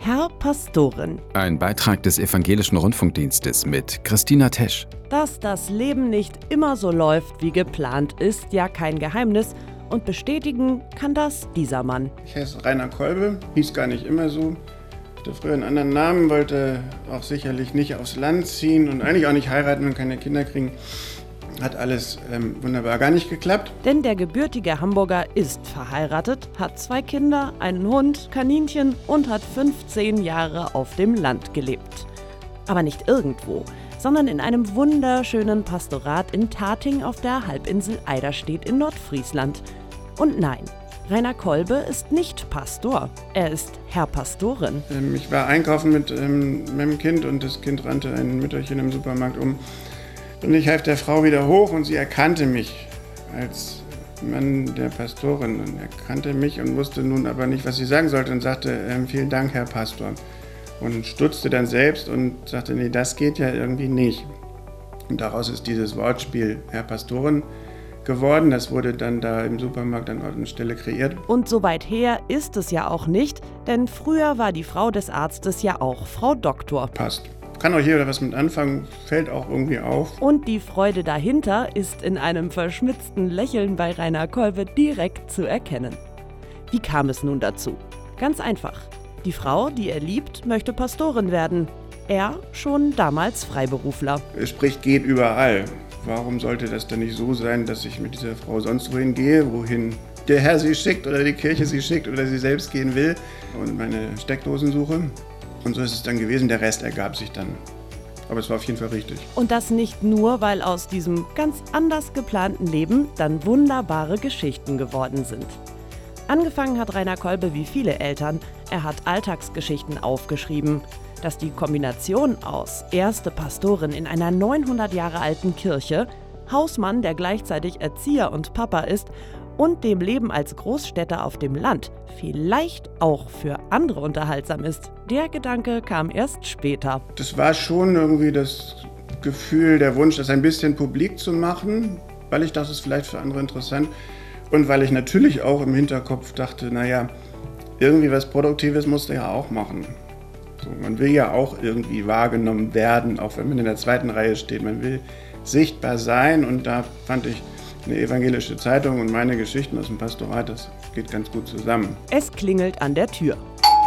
Herr Pastoren. Ein Beitrag des Evangelischen Rundfunkdienstes mit Christina Tesch. Dass das Leben nicht immer so läuft, wie geplant, ist ja kein Geheimnis. Und bestätigen kann das dieser Mann. Ich heiße Rainer Kolbe, hieß gar nicht immer so. Hatte früher einen anderen Namen, wollte auch sicherlich nicht aufs Land ziehen und eigentlich auch nicht heiraten und keine Kinder kriegen. Hat alles wunderbar gar nicht geklappt. Denn der gebürtige Hamburger ist verheiratet, hat 2 Kinder, einen Hund, Kaninchen und hat 15 Jahre auf dem Land gelebt. Aber nicht irgendwo, sondern in einem wunderschönen Pastorat in Tating auf der Halbinsel Eiderstedt in Nordfriesland. Und nein, Rainer Kolbe ist nicht Pastor, er ist Herr Pastoren. Ich war einkaufen mit meinem Kind und das Kind rannte ein Mütterchen im Supermarkt um. Und ich half der Frau wieder hoch und sie erkannte mich als Mann der Pastorin und erkannte mich und wusste nun aber nicht, was sie sagen sollte und sagte, vielen Dank, Herr Pastor. Und stutzte dann selbst und sagte, nee, das geht ja irgendwie nicht. Und daraus ist dieses Wortspiel Herr Pastoren geworden. Das wurde dann da im Supermarkt an Ort und Stelle kreiert. Und so weit her ist es ja auch nicht, denn früher war die Frau des Arztes ja auch Frau Doktor. Passt. Kann auch jeder was mit anfangen, fällt auch irgendwie auf. Und die Freude dahinter ist in einem verschmitzten Lächeln bei Rainer Kolbe direkt zu erkennen. Wie kam es nun dazu? Ganz einfach. Die Frau, die er liebt, möchte Pastorin werden. Er schon damals Freiberufler. Sprich, geht überall. Warum sollte das denn nicht so sein, dass ich mit dieser Frau sonst wohin gehe, wohin der Herr sie schickt oder die Kirche sie schickt oder sie selbst gehen will und meine Steckdosen suche? Und so ist es dann gewesen, der Rest ergab sich dann. Aber es war auf jeden Fall richtig. Und das nicht nur, weil aus diesem ganz anders geplanten Leben dann wunderbare Geschichten geworden sind. Angefangen hat Rainer Kolbe wie viele Eltern. Er hat Alltagsgeschichten aufgeschrieben. Dass die Kombination aus erste Pastorin in einer 900 Jahre alten Kirche, Hausmann, der gleichzeitig Erzieher und Papa ist, und dem Leben als Großstädter auf dem Land vielleicht auch für andere unterhaltsam ist, der Gedanke kam erst später. Das war schon irgendwie das Gefühl, der Wunsch, das ein bisschen publik zu machen, weil ich dachte, es ist vielleicht für andere interessant und weil ich natürlich auch im Hinterkopf dachte, naja, irgendwie was Produktives musst du ja auch machen. So, man will ja auch irgendwie wahrgenommen werden, auch wenn man in der zweiten Reihe steht. Man will sichtbar sein und da fand ich eine evangelische Zeitung und meine Geschichten aus dem Pastorat, das geht ganz gut zusammen. Es klingelt an der Tür.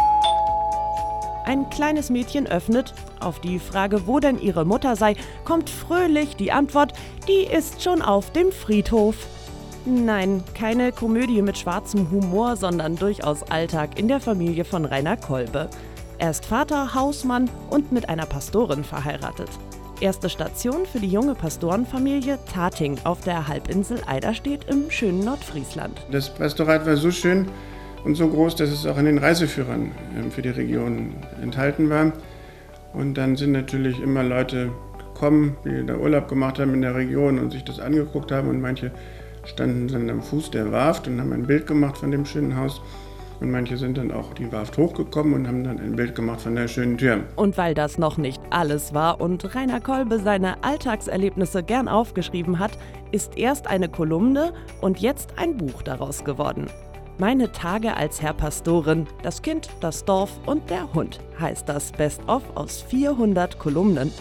Ein kleines Mädchen öffnet. Auf die Frage, wo denn ihre Mutter sei, kommt fröhlich die Antwort, die ist schon auf dem Friedhof. Nein, keine Komödie mit schwarzem Humor, sondern durchaus Alltag in der Familie von Rainer Kolbe. Er ist Vater, Hausmann und mit einer Pastorin verheiratet. Erste Station für die junge Pastorenfamilie Tating auf der Halbinsel Eiderstedt im schönen Nordfriesland. Das Pastorat war so schön und so groß, dass es auch in den Reiseführern für die Region enthalten war. Und dann sind natürlich immer Leute gekommen, die da Urlaub gemacht haben in der Region und sich das angeguckt haben. Und manche standen dann am Fuß der Warft und haben ein Bild gemacht von dem schönen Haus. Und manche sind dann auch die Warft hochgekommen und haben dann ein Bild gemacht von der schönen Tür. Und weil das noch nicht alles war und Rainer Kolbe seine Alltagserlebnisse gern aufgeschrieben hat, ist erst eine Kolumne und jetzt ein Buch daraus geworden. Meine Tage als Herr Pastoren, das Kind, das Dorf und der Hund heißt das Best-of aus 400 Kolumnen.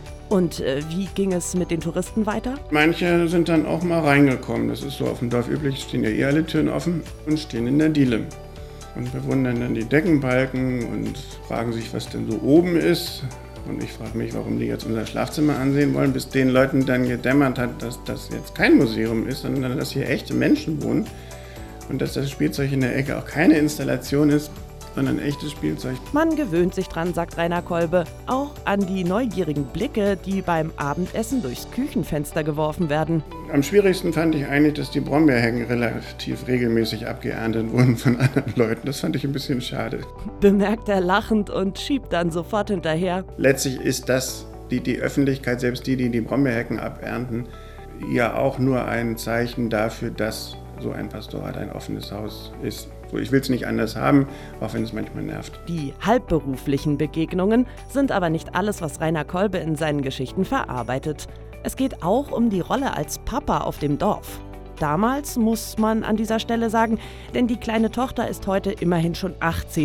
Und wie ging es mit den Touristen weiter? Manche sind dann auch mal reingekommen. Das ist so auf dem Dorf üblich, stehen ja alle Türen offen und stehen in der Diele. Und bewundern dann die Deckenbalken und fragen sich, was denn so oben ist. Und ich frage mich, warum die jetzt unser Schlafzimmer ansehen wollen, bis den Leuten dann gedämmert hat, dass das jetzt kein Museum ist, sondern dass hier echte Menschen wohnen. Und dass das Spielzeug in der Ecke auch keine Installation ist, sondern echtes Spielzeug. Man gewöhnt sich dran, sagt Rainer Kolbe, auch an die neugierigen Blicke, die beim Abendessen durchs Küchenfenster geworfen werden. Am schwierigsten fand ich eigentlich, dass die Brombeerhecken relativ regelmäßig abgeerntet wurden von anderen Leuten. Das fand ich ein bisschen schade. Bemerkt er lachend und schiebt dann sofort hinterher. Letztlich ist das die Öffentlichkeit, selbst die Brombeerhecken abernten, ja auch nur ein Zeichen dafür, dass so ein Pastorat ein offenes Haus ist. So, ich will es nicht anders haben, auch wenn es manchmal nervt. Die halbberuflichen Begegnungen sind aber nicht alles, was Rainer Kolbe in seinen Geschichten verarbeitet. Es geht auch um die Rolle als Papa auf dem Dorf. Damals muss man an dieser Stelle sagen, denn die kleine Tochter ist heute immerhin schon 18.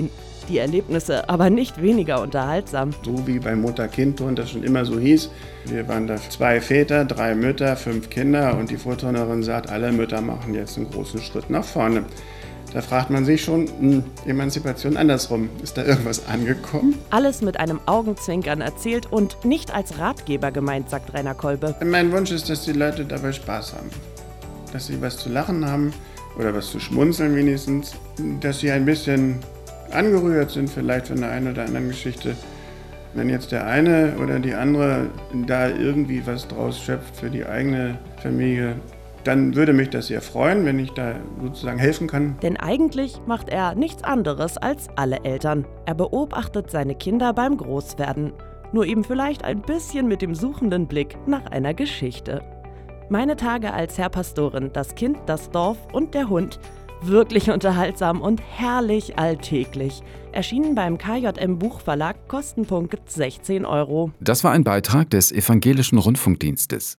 Die Erlebnisse aber nicht weniger unterhaltsam. So wie beim Mutter-Kind-Turn das schon immer so hieß. Wir waren da 2 Väter, 3 Mütter, 5 Kinder und die Vorturnerin sagt, alle Mütter machen jetzt einen großen Schritt nach vorne. Da fragt man sich schon, Emanzipation andersrum. Ist da irgendwas angekommen? Alles mit einem Augenzwinkern erzählt und nicht als Ratgeber gemeint, sagt Rainer Kolbe. Mein Wunsch ist, dass die Leute dabei Spaß haben. Dass sie was zu lachen haben oder was zu schmunzeln wenigstens. Dass sie ein bisschen angerührt sind vielleicht von der einen oder anderen Geschichte. Wenn jetzt der eine oder die andere da irgendwie was draus schöpft für die eigene Familie, dann würde mich das sehr freuen, wenn ich da sozusagen helfen kann. Denn eigentlich macht er nichts anderes als alle Eltern. Er beobachtet seine Kinder beim Großwerden. Nur eben vielleicht ein bisschen mit dem suchenden Blick nach einer Geschichte. Meine Tage als Herr Pastorin, das Kind, das Dorf und der Hund. Wirklich unterhaltsam und herrlich alltäglich. Erschienen beim KJM Buchverlag, Kostenpunkt 16 €. Das war ein Beitrag des Evangelischen Rundfunkdienstes.